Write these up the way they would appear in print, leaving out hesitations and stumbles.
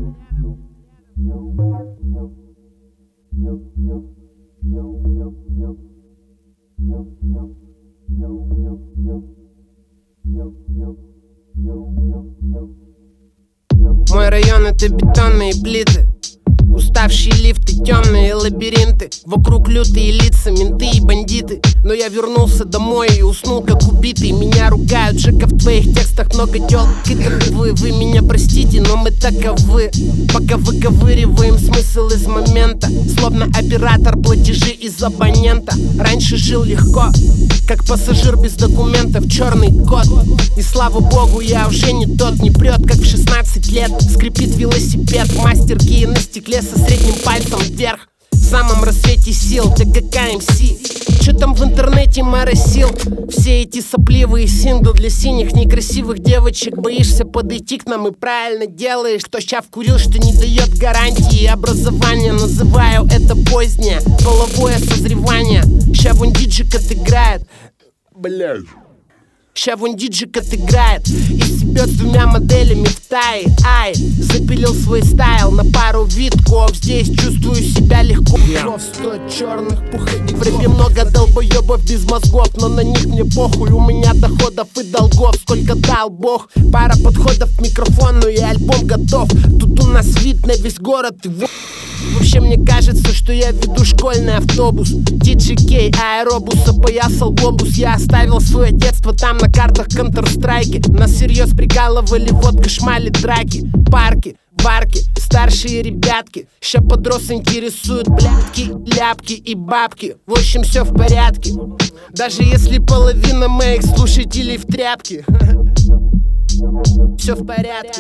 Мой район — это бетонные плиты, уставшие лифты, темные лабиринты. Вокруг лютые лица, менты и бандиты. Но я вернулся домой и уснул как убитый. Меня ругают, Жека, в твоих текстах много тёлок и таковы. Вы меня простите, но мы таковы. Пока выковыриваем смысл из момента, словно оператор платежи из абонента. Раньше жил легко, как пассажир без документов, черный кот. И слава богу, я уже не тот, не прет, как в 16 лет. Скрипит велосипед, мастер геи на стекле со средним пальцем вверх. В самом рассвете сил, ТКК МС. Чё там в интернете моросил? Все эти сопливые синглы для синих некрасивых девочек. Боишься подойти к нам и правильно делаешь. Кто ща вкурил, что не дает гарантии образования. Называю это позднее половое созревание. Ща вон диджик отыграет. Блядь. Ща вон диджик отыграет и съебет с двумя моделями в тае. Ай, запилил свой стайл на пару витков. Здесь чувствую себя легко. 100 черных пуховиков. В рэпе много долбоебов без мозгов, но на них мне похуй. У меня доходов и долгов сколько дал Бог. Пара подходов к микрофону и альбом готов. Тут у нас вид на весь город и вообще мне кажется, что я веду школьный автобус. DJ аэробус, опоясал глобус. Я оставил свое детство там на картах Counter-Strike. Нас всерьез прикалывали водка, шмали, драки, парки, варки, старшие ребятки. Ща подрос интересуют блядки, ляпки и бабки. В общем, все в порядке, даже если половина моих слушателей в тряпке. Все в порядке.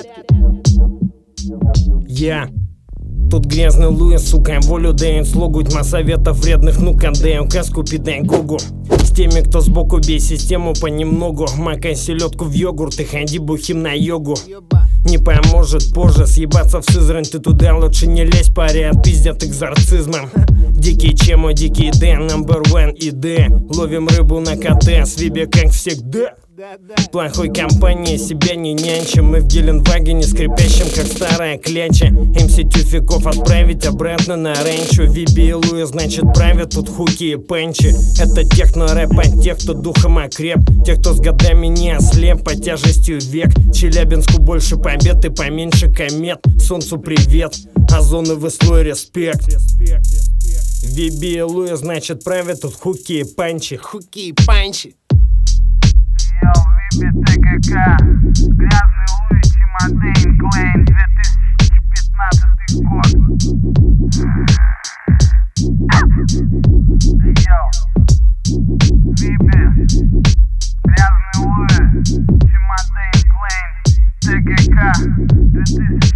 Тут грязный Луис, сука, волю дает слугу. Тьма советов вредных, ну-ка, дай каску, пидай гугу. С теми, кто сбоку, бей систему понемногу. Макай селедку в йогурт и ходи бухим на йогу. Не поможет позже съебаться в Сызрань. Ты туда лучше не лезь, пари отпиздят экзорцизмом. Дикий чему, дикий Дэн, number one и Д. Ловим рыбу на КТ, с Вибе как всегда. Плохой компании себя не нянчим. Мы в Геленвагене скрипящим, как старая кляча. МС Тюфиков отправить обратно на ренчу. Виби и Луи, значит, правят тут хуки и пенчи. Это техно-рэп от тех, кто духом окреп. Тех, кто с годами не ослеп под тяжестью век. Челябинску больше побед и поменьше комет. Солнцу привет, озоновый слой респект. Виби и Луи, значит, правят тут хуки и панчи. Хуки и панчи. Виби, ТКК, грязный Луи, Чемодейн, Клейн, 2015 год. Виби, грязный Луи, Чемодейн, Клейн, ТКК, 2015